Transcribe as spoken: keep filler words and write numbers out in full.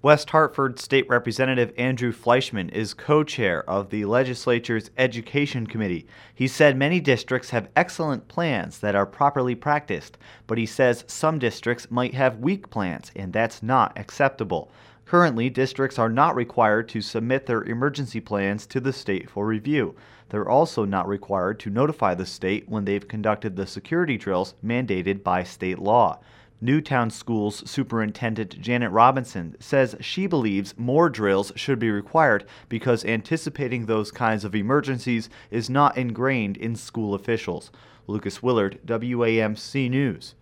West Hartford State Representative Andrew Fleischman is co-chair of the legislature's Education Committee. He said many districts have excellent plans that are properly practiced, but he says some districts might have weak plans, and that's not acceptable. Currently, districts are not required to submit their emergency plans to the state for review. They're also not required to notify the state when they've conducted the security drills mandated by state law. Newtown Schools Superintendent Janet Robinson says she believes more drills should be required because anticipating those kinds of emergencies is not ingrained in school officials. Lucas Willard, W A M C News.